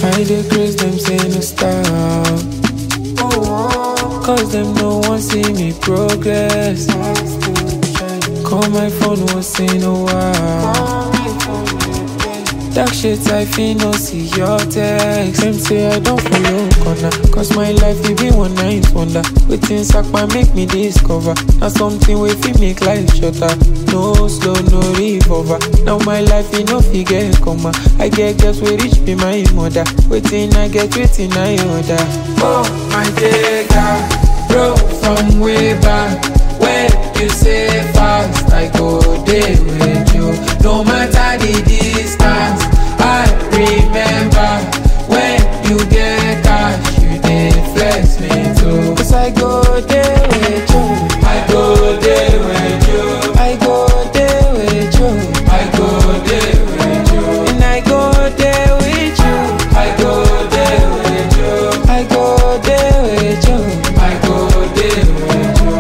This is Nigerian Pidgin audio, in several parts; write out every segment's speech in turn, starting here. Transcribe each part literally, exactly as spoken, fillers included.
I dey grace them say no stop. Cause them no one see me progress. Call my phone, won't say no wow. Dark shit I feel no see your text. Them say I don't follow corner. Cause my life it be one night wonder. Waiting sakpa make me discover. Now something wey fit make life shorter. No slow, no revolver. Now my life it no figure comma. I get girls wey rich be my mother. Waiting I get waiting I order. Oh my digger, bro from way back. When you say fast, I go there with you. No matter the distance, I remember when you get cash, you dey flex me too. Cause I go there with you. I go there with you. I go there with you. I go there with you. And I go there with you. I go there with you. I go there with you. I go there with you.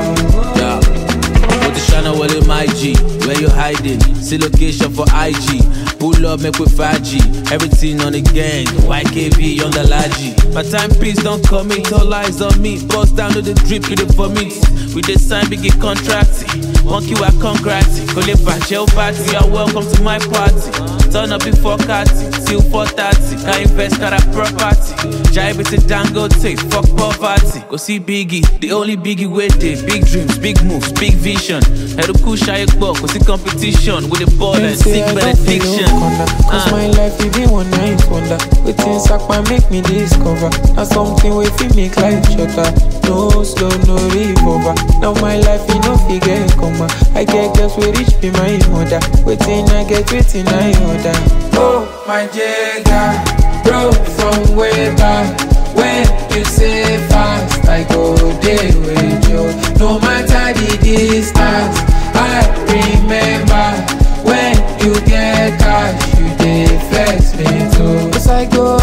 Well in my G, where you hiding? See location for I G. Pull up, make with five G. Everything on the gang, Y K B on the Laji. My timepiece don't commit, all eyes on me. Bust down to the drip with the vomit. We dey sign big contract. Monkey wa congrats. Kole Bachel party, you're welcome to my party. Turn up before Kati, till four thirty. Can invest, got a property. Jive it to Dangote, fuck poverty. Go see Biggie, the only Biggie waiting. Big dreams, big moves, big vision. Head to push I go see competition with the ball and seek benediction. Cause uh. my life it be one night wonder. Waiting sakpa make me discover. Now something wey fit make life shorter. No slow, no revolver. Now my life it no figure comma. I get girls wey rich be my mother. Waiting I get waiting I order. Oh my jigger, bro from way back. When you say fast, I go there with you. No matter the distance, I remember when you get cash, you dey flex me too. Cause I go